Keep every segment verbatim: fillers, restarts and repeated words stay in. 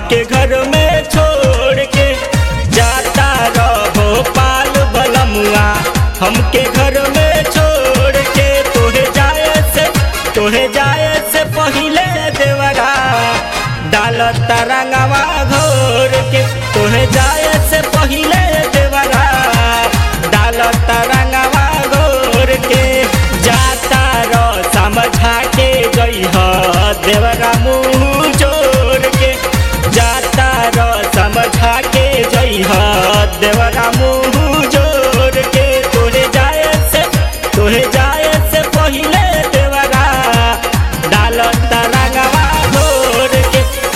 हमके घर में छोड़ के जाता रहो पाल बलमुआ हमके घर में छोड़ के तोहे जाए से तोहे जाए से पहिले देवरा डालता रंगवा घोर के तोहे जाए से पहिले देवरा डालता रंगवा घोर के जाता रो समझा के गई ह देवरा मुँह जोड़ के जाता रो समझा के गई ह देवरा मुँह जोड़ के तोहे जाए से तोहे जाए से पहिले देवरा डालता रंगवा घोर के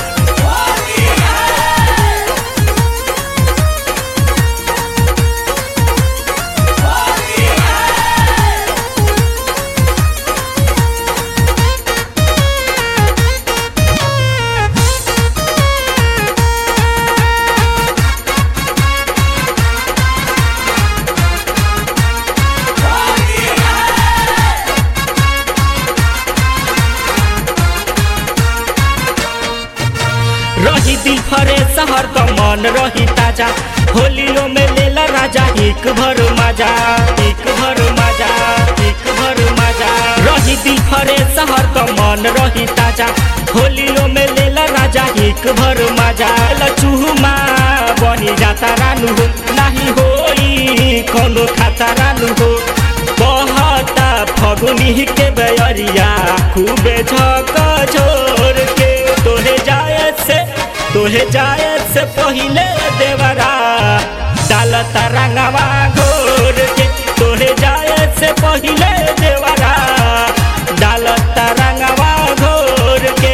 रही दिल भरे शहर का मन रही ताजा होलियों में लेला राजा एक भर मजा एक भर मजा एक भर मजा रही दिल भरे शहर का मन रही ताजा होलियों में लेला राजा एक भर मजा लचुमा बनी जाता रानू हो नहीं होई कोनो खाता रानू हो बहता फगुनी के बेरिया खूबे झका छोड़ के तोहे जाए से तोहे जाए से पहिले देवरा डालता रंगवा घोर के तोहे जाए से पहिले देवरा डालता रंगवा घोर के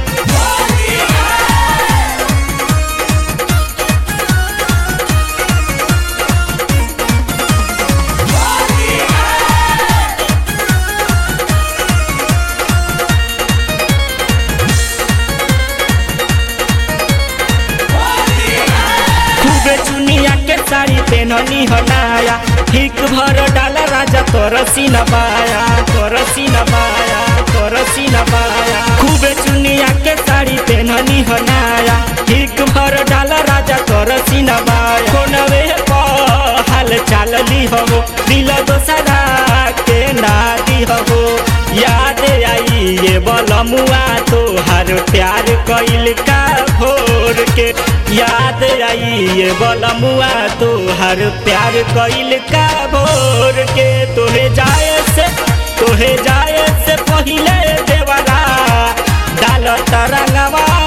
चुनिया के साड़ी पेननी हनाया ठीक भर डाला राजा तोरसी न पाया तोरसी न पाया तोरसी न पाया खूबे चुनिया के साड़ी पेननी हनाया ठीक भर डाला राजा तोरसी न पाया कोनवे हाल चाल ली हो दिल दोसरा के नादी हो याद आई ये बलमुआ तोहार प्यार कइल का भोर के याद आई ये बलमुआ तोहार प्यार कइल का भोर के तोहे जाए से तोहे जाए से पहिले देवरा डालता रंगवा